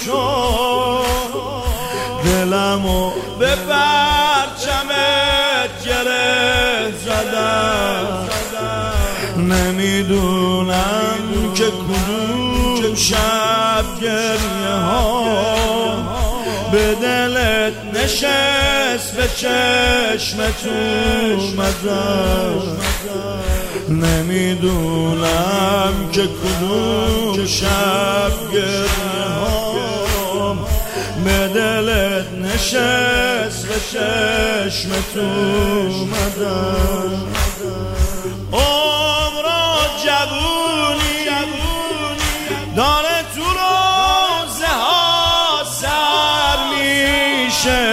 شد دلمو به پرچمت گره زدم نمیدونم که کدوم شب گریه ها به دلت نشست به چشمت اومدم نمیدونم که کدوم شب گریه ها به دلت نشست به چشمت اومدم عمر و جوونی داره تو روزه ها سر میشه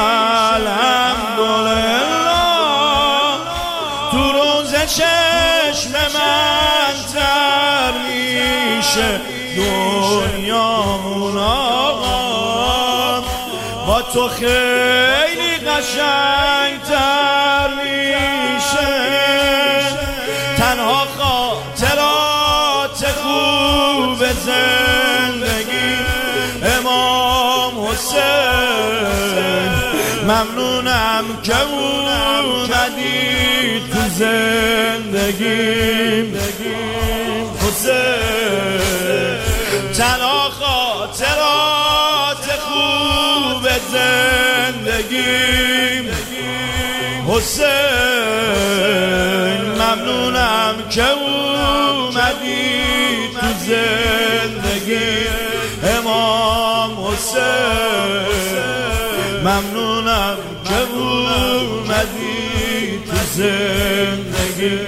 الحمدلله تو روزه چشم من تر میشه دنیامون آقا با تو خیلی قشنگ‌تر میشه تنها خاطرات خوب زندگی امام حسین ممنونم که اومدی تو زندگیم حسین تنها خاطرات خوب زندگیم حسین ممنونم که اومدی تو زندگی امام حسین ممنونم که اومدی تو زندگی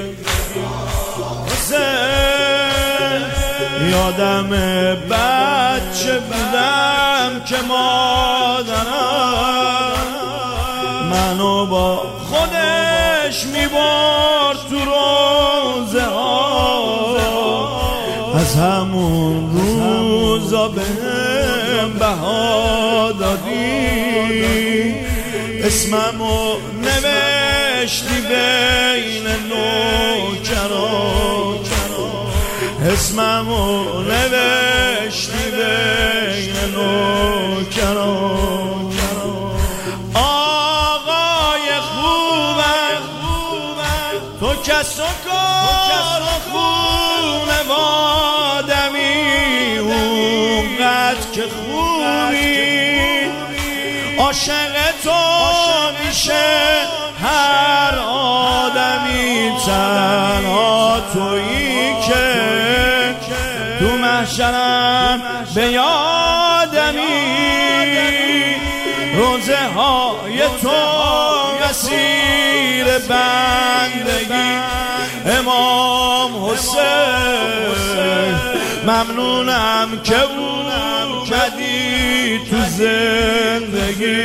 حسین یادم بچه بودم که مادرم منو با خودش میبرد تو روزه ها از همون روزا بهم بها دادی اسممو نوشتی بین نوکران اسممو نوشتی بین نوکران تو کس و کار و خونه مادمی اونقدر که خوبی عاشق تو میشه هر آدمی تنها تویی که تو محشرم به یادمی روزه های تو مسیر بندگی امام حسین ممنونم که اومدی تو زندگی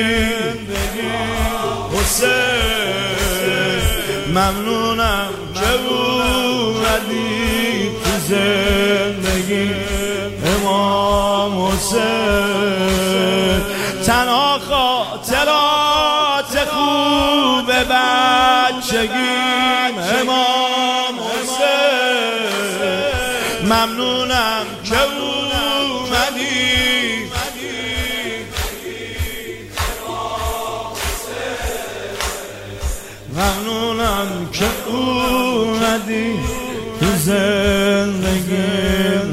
حسین ممنونم که اومدی تو زندگی امام حسین تنها خاطرات خوب بچگیم امام حسین ممنونم که اومدی ممنونم که اومدی تو زندگی